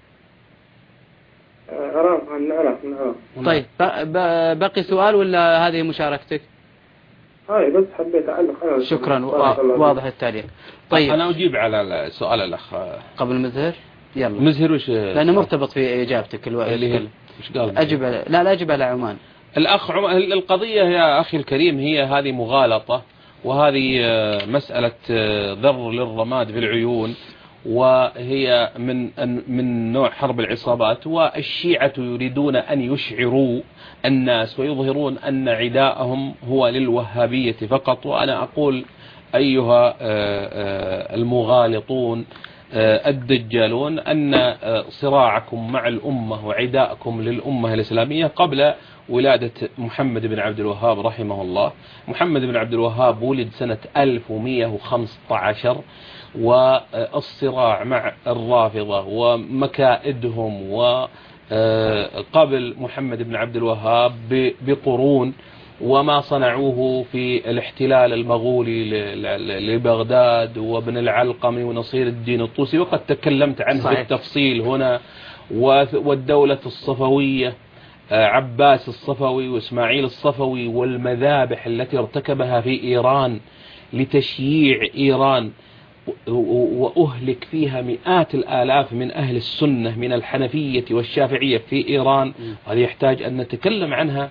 عراق، من العراق من العراق.
طيب بقي سؤال ولا هذه مشاركتك؟
هاي بس حبيت أعلق.
شكرا، واضح التعليق. طيب
أنا أجيب على سؤال الأخ
قبل مزهر. يلا
مزهر وش
لأنه مرتبط في إجابتك الوقت اللي
وش قال؟
أجب على... لا لا أجب على عمان.
الأخ عم... القضية يا أخي الكريم هي هذه مغالطة، وهذه مسألة ضر للرماد في العيون، وهي من من نوع حرب العصابات. والشيعة يريدون أن يشعروا الناس ويظهرون أن عداءهم هو للوهابية فقط. وأنا أقول أيها المغالطون الدجالون أن صراعكم مع الأمة وعداءكم للأمة الإسلامية قبل ولادة محمد بن عبد الوهاب رحمه الله. محمد بن عبد الوهاب ولد سنة ألف ومئة وخمسة عشر، والصراع مع الرافضة ومكائدهم وقبل محمد بن عبد الوهاب بقرون، وما صنعوه في الاحتلال المغولي لبغداد وابن العلقمي ونصير الدين الطوسي، وقد تكلمت عنه بالتفصيل هنا. والدولة الصفوية، عباس الصفوي وإسماعيل الصفوي، والمذابح التي ارتكبها في إيران لتشييع إيران وأهلك فيها مئات الآلاف من أهل السنة من الحنفية والشافعية في إيران. هذه يحتاج أن نتكلم عنها.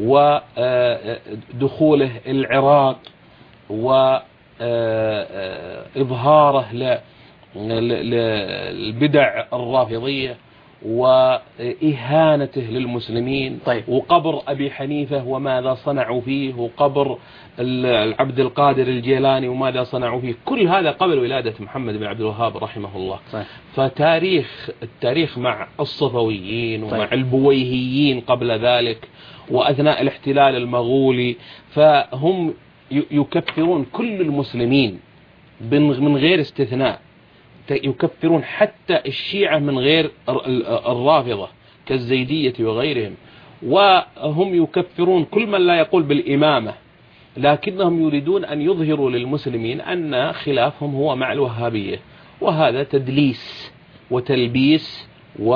ودخوله العراق وإظهاره للبدع الرافضية وإهانته للمسلمين.
طيب.
وقبر أبي حنيفة وماذا صنعوا فيه، وقبر العبد القادر الجيلاني وماذا صنعوا فيه، كل هذا قبل ولادة محمد بن عبد الوهاب رحمه الله.
طيب.
فتاريخ التاريخ مع الصفويين ومع
طيب.
البويهيين قبل ذلك وأثناء الاحتلال المغولي، فهم يكفرون كل المسلمين من غير استثناء، يكفرون حتى الشيعة من غير الرافضة كالزيدية وغيرهم، وهم يكفرون كل من لا يقول بالإمامة، لكنهم يريدون أن يظهروا للمسلمين أن خلافهم هو مع الوهابية، وهذا تدليس وتلبيس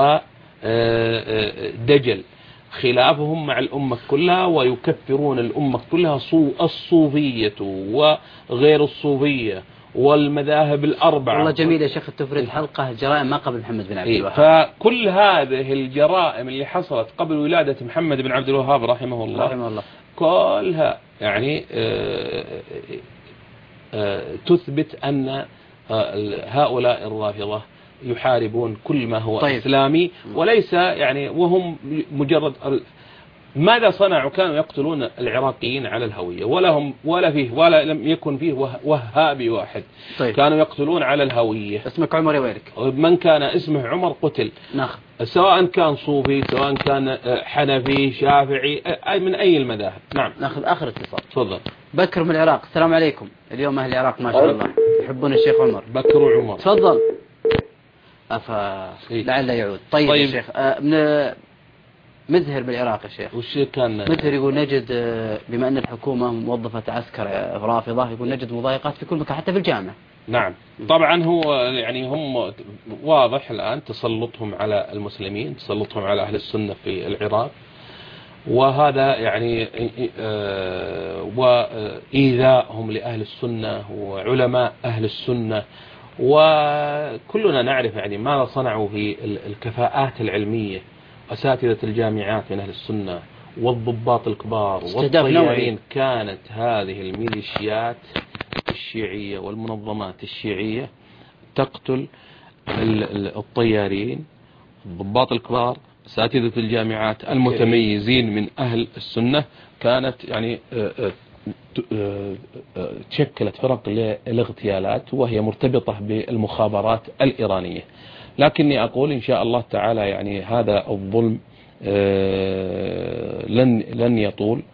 ودجل. خلافهم مع الأمة كلها، ويكفرون الأمة كلها، الصوفية وغير الصوفية والمذاهب الأربعة.
والله جميل يا شيخ تفرد حلقة جرائم ما قبل محمد بن عبد الوهاب.
فكل هذه الجرائم اللي حصلت قبل ولادة محمد بن عبد الوهاب رحمه الله,
رحمه الله.
كلها يعني آآ آآ تثبت أن هؤلاء الرافضة يحاربون كل ما هو
طيب.
إسلامي، وليس يعني وهم مجرد ماذا صنعوا؟ كانوا يقتلون العراقيين على الهوية، ولا هم ولا فيه ولا لم يكن فيه وهابي واحد.
طيب.
كانوا يقتلون على الهوية.
اسمك عمر يا ويلك.
من كان اسمه عمر قتل.
نعم.
سواء كان صوفي، سواء كان حنفي، شافعي، أي من أي المذاهب. نعم.
ناخذ آخر اتصال.
تفضل.
بكر من العراق. السلام عليكم. اليوم أهل العراق ما شاء الله يحبون الشيخ عمر.
بكر وعمر.
تفضل. أفا لعل يعود. طيب, طيب. يا شيخ آه من مزهر بالعراق يا شيخ.
وش كان
مزهر يقول نجد بما أن الحكومة موظفة عسكر رافضة، يقول نجد مضايقات في كل مكان حتى في الجامعة.
نعم طبعا هو يعني هم واضح الآن تسلطهم على المسلمين، تسلطهم على أهل السنة في العراق، وهذا يعني وإيذائهم لأهل السنة وعلماء أهل السنة. وكلنا نعرف يعني ماذا صنعوا في الكفاءات العلمية، أساتذة الجامعات من أهل السنة والضباط الكبار والطيارين. كانت هذه الميليشيات الشيعية والمنظمات الشيعية تقتل الطيارين، الضباط الكبار، أساتذة الجامعات المتميزين من أهل السنة. كانت يعني تشكلت فرق للاغتيالات، وهي مرتبطة بالمخابرات الإيرانية. لكني أقول إن شاء الله تعالى يعني هذا الظلم لن لن يطول،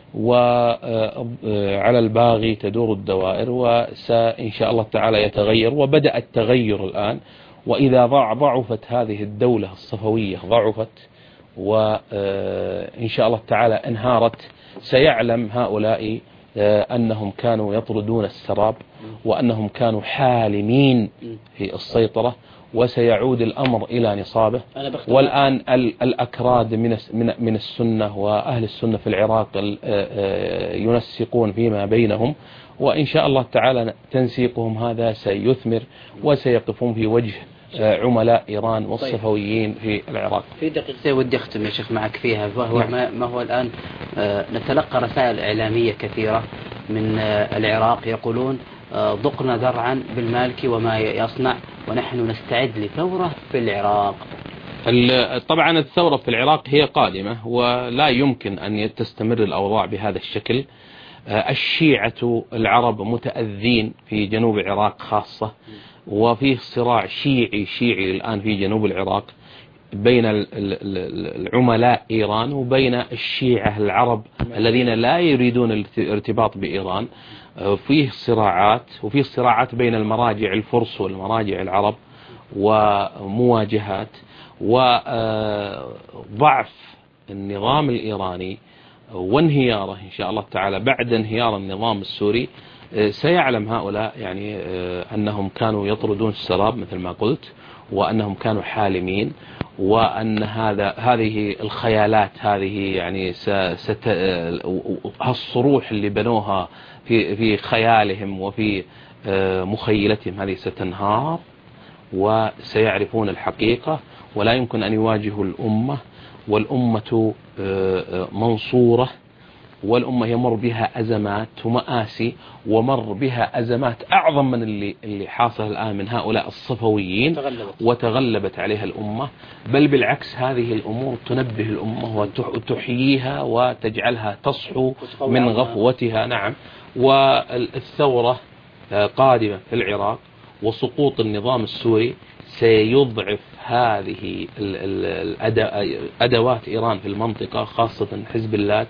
وعلى الباغي تدور الدوائر، وسإن شاء الله تعالى يتغير، وبدأ التغير الآن. وإذا ضعفت هذه الدولة الصفوية ضعفت، وإن شاء الله تعالى انهارت، سيعلم هؤلاء أنهم كانوا يطردون السراب وأنهم كانوا حالمين في السيطرة، وسيعود الأمر إلى نصابه. والآن الأكراد من السنة وأهل السنة في العراق ينسقون فيما بينهم، وإن شاء الله تعالى تنسيقهم هذا سيثمر وسيقفون في وجه عملاء إيران والصفويين في العراق.
في دقيقتين ودي أختم يا شيخ معك فيها، وهو ما, ما هو الآن نتلقى رسائل إعلامية كثيرة من العراق يقولون ضقنا ذرعا بالمالكي وما يصنع ونحن نستعد لثورة في العراق.
طبعا الثورة في العراق هي قادمة ولا يمكن أن تستمر الأوضاع بهذا الشكل. الشيعة العرب متأذين في جنوب العراق خاصة، وفيه صراع شيعي شيعي الآن في جنوب العراق بين العملاء إيران وبين الشيعة العرب الذين لا يريدون الارتباط بإيران. فيه صراعات، وفيه صراعات بين المراجع الفرس والمراجع العرب ومواجهات، وضعف النظام الإيراني وانهياره إن شاء الله تعالى بعد انهيار النظام السوري. سيعلم هؤلاء يعني أنهم كانوا يطردون السراب مثل ما قلت، وأنهم كانوا حالمين، وأن هذا هذه الخيالات هذه يعني ست هالصروح اللي بنوها في في خيالهم وفي مخيلتهم هذه ستنهار، وسيعرفون الحقيقة، ولا يمكن أن يواجهوا الأمة، والأمة منصورة، والأمة يمر بها أزمات ومآسي، ومر بها أزمات أعظم من اللي اللي حاصل الآن من هؤلاء الصفويين، تغلبت. وتغلبت عليها الأمة، بل بالعكس هذه الأمور تنبه الأمة وتحييها وتجعلها تصحو من غفوتها. نعم، والثورة قادمة في العراق، وسقوط النظام السوري سيضعف هذه الأدوات إيران في المنطقة، خاصة حزب اللات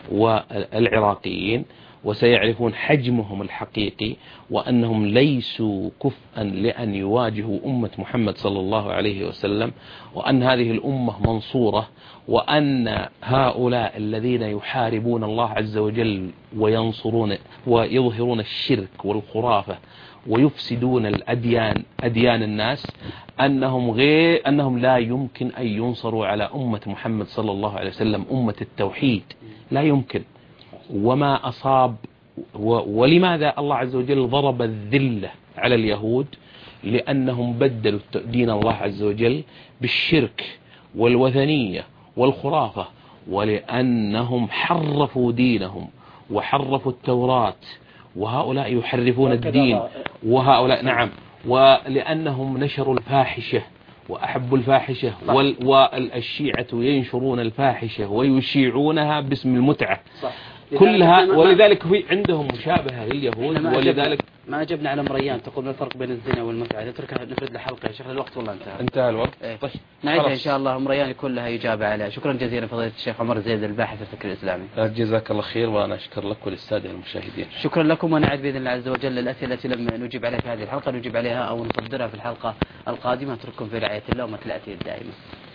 والعراقيين، وسيعرفون حجمهم الحقيقي، وأنهم ليسوا كفءا لأن يواجهوا أمة محمد صلى الله عليه وسلم، وأن هذه الأمة منصورة، وأن هؤلاء الذين يحاربون الله عز وجل وينصرون ويظهرون الشرك والخرافة ويفسدون الأديان أديان الناس، أنهم غير أنهم لا يمكن أن ينصروا على أمة محمد صلى الله عليه وسلم، أمة التوحيد، لا يمكن. وما أصاب ولماذا الله عز وجل ضرب الذلة على اليهود؟ لأنهم بدلوا دين الله عز وجل بالشرك والوثنية والخرافة، ولأنهم حرفوا دينهم وحرفوا التوراة، وهؤلاء يحرفون الدين، وهؤلاء نعم، ولأنهم نشروا الفاحشة وأحبوا الفاحشة، والشيعة ينشرون الفاحشة ويشيعونها باسم المتعة كلها، ولذلك في عندهم مشابهة لليهود. ولذلك
ما أجبنا على مريان تقول ما الفرق بين الزنا والمتعة، نتركها نفرد الحلقة يا شيخ، الوقت والله انتهى
انتهى الوقت.
ايه. طيب نعيدها إن شاء الله مريان كلها إجابة عليها. شكرا جزيلا فضيلة الشيخ عمر زيد الباحث الفكر الإسلامي.
جزاك الله خير، وأنا أشكر لك وللسادة المشاهدين.
شكرا لكم، ونعد بإذن الله عز وجل الأسئلة التي لم نجيب عليها في هذه الحلقة نجيب عليها أو نصدرها في الحلقة القادمة. أترككم في رعاية الله ومتلأته الدائمة.